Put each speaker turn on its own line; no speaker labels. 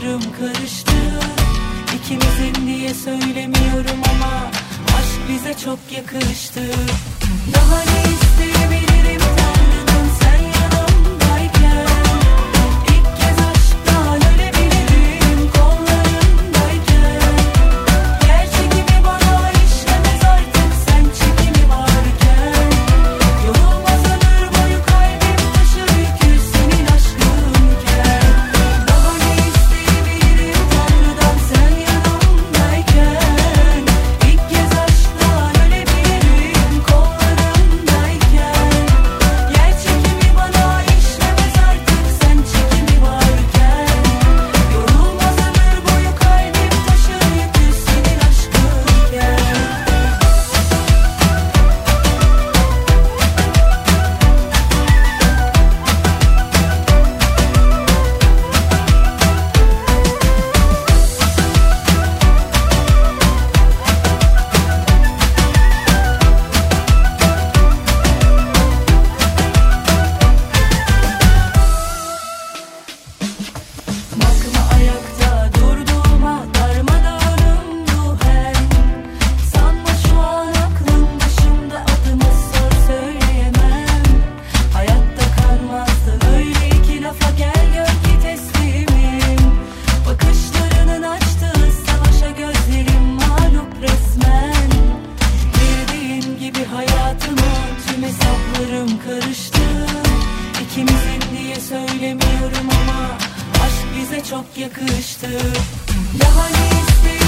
hesaplarım karıştı. İkimizin diye söylemiyorum ama aşk bize çok yakıştı. Daha ne isteyebilirim Tanrı'dan sen yanımdayken? İlk kez aşktan ölebilirim kollarındayken. Gerçek gibi bana işlemez artık sen çekimi varken. Yorulmaz ömür boyu kalbim taşır yükü senin aşkınken. Daha ne isteyebilirim Tanrı'dan sen yanımdayken? İlk kez aşktan ölebilirim kollarındayken. Gerçek gibi bana işlemez artık sen çekimi varken. Yorulmaz ömür boyu kalbim taşır yükü senin aşkınken. Bakma ayakta durduğuma darmadağınım ruhen. Sanma şu an aklım başımda adımı sor söyleyemem. Hayatta kalmazdı öyle iki lafa gel gör ki teslimim. Bakışlarının açtığı savaşa gözlerim mağlup resmen. Girdiğin gibi hayatıma tüm hesaplarım karıştı. İkimizin diye söylemiyorum ama aşk bize çok yakıştı. Daha ne isteyebilirim